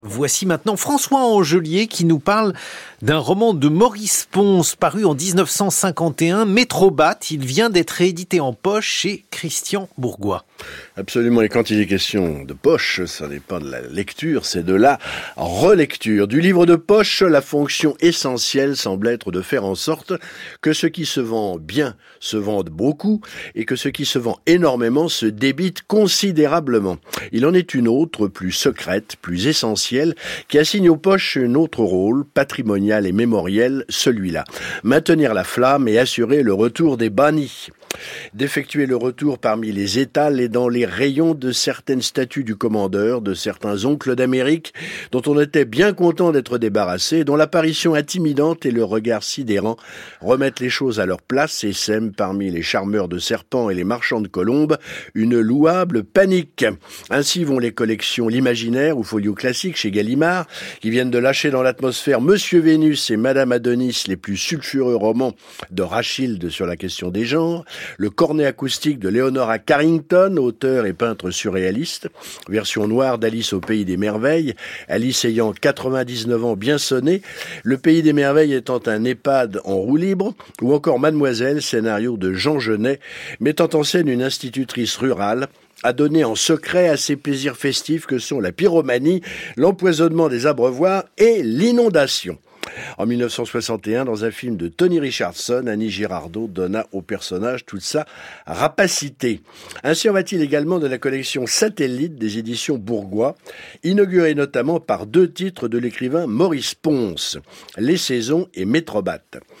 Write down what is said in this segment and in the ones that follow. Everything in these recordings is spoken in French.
Voici maintenant François Angelier qui nous parle d'un roman de Maurice Pons paru en 1951, Métrobat. Il vient d'être réédité en poche chez Christian Bourgois. Absolument, et quand il est question de poche, ça n'est pas de la lecture, c'est de la relecture. Du livre de poche, la fonction essentielle semble être de faire en sorte que ce qui se vend bien se vende beaucoup et que ce qui se vend énormément se débite considérablement. Il en est une autre, plus secrète, plus essentielle, qui assigne aux poches un autre rôle, patrimonial et mémoriel, celui-là. Maintenir la flamme et assurer le retour des bannis. D'effectuer le retour parmi les étals et dans les rayons de certaines statues du commandeur, de certains oncles d'Amérique, dont on était bien content d'être débarrassé, dont l'apparition intimidante et le regard sidérant remettent les choses à leur place et sèment parmi les charmeurs de serpents et les marchands de colombes une louable panique. Ainsi vont les collections L'Imaginaire ou Folio Classique chez Gallimard, qui viennent de lâcher dans l'atmosphère Monsieur Vénus et Madame Adonis, les plus sulfureux romans de Rachilde sur la question des genres, le cornet acoustique de Leonora Carrington, auteur et peintre surréaliste, version noire d'Alice au Pays des Merveilles, Alice ayant 99 ans bien sonné, Le Pays des Merveilles étant un EHPAD en roue libre, ou encore Mademoiselle, scénario de Jean Genet, mettant en scène une institutrice rurale, adonnée en secret à ces plaisirs festifs que sont la pyromanie, l'empoisonnement des abreuvoirs et l'inondation. En 1961, dans un film de Tony Richardson, Annie Girardot donna au personnage toute sa rapacité. Ainsi en va-t-il également de la collection Satellite des éditions Bourgois, inaugurée notamment par deux titres de l'écrivain Maurice Pons, Les Saisons et Métrobat.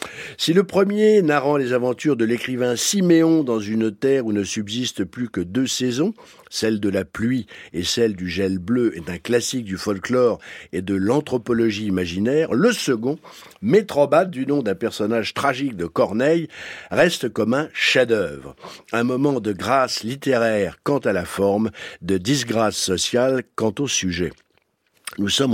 Si le premier, narrant les aventures de l'écrivain Siméon dans une terre où ne subsistent plus que deux saisons, celle de la pluie et celle du gel bleu, est un classique du folklore et de l'anthropologie imaginaire, le second, Métrobat, du nom d'un personnage tragique de Corneille, reste comme un chef-d'œuvre. Un moment de grâce littéraire quant à la forme, de disgrâce sociale quant au sujet. Nous sommes en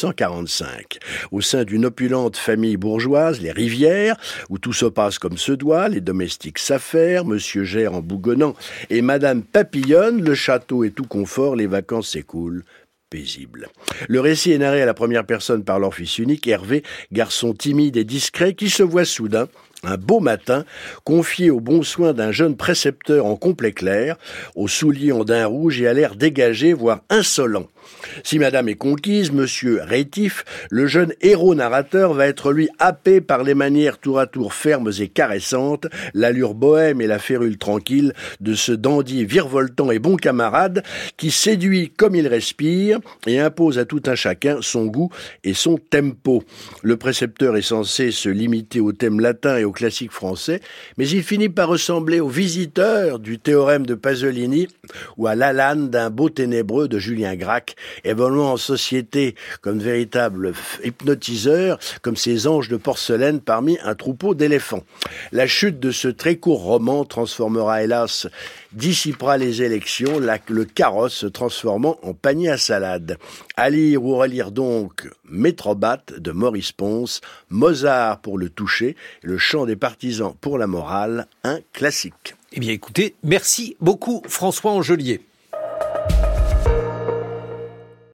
1945, au sein d'une opulente famille bourgeoise, les Rivières, où tout se passe comme se doit, les domestiques s'affairent, monsieur gère en bougonnant, et madame papillonne, le château est tout confort, les vacances s'écoulent. Paisible. Le récit est narré à la première personne par leur fils unique, Hervé, garçon timide et discret, qui se voit soudain, un beau matin, confié aux bons soins d'un jeune précepteur en complet clair, aux souliers en daim rouge et à l'air dégagé, voire insolent. Si madame est conquise, monsieur rétif, le jeune héros narrateur va être lui happé par les manières tour à tour fermes et caressantes, l'allure bohème et la férule tranquille de ce dandy virevoltant et bon camarade qui séduit comme il respire et impose à tout un chacun son goût et son tempo. Le précepteur est censé se limiter au thème latin et au classique français, mais il finit par ressembler au visiteur du théorème de Pasolini ou à l'Alane d'un beau ténébreux de Julien Gracq, évoluant en société comme véritable hypnotiseur, comme ces anges de porcelaine parmi un troupeau d'éléphants. La chute de ce très court roman transformera hélas, dissipera les élections, le carrosse se transformant en panier à salade. À lire ou relire donc Métrobat de Maurice Pons, Mozart pour le toucher, le chant des partisans pour la morale, un classique. Eh bien écoutez, merci beaucoup François Angelier.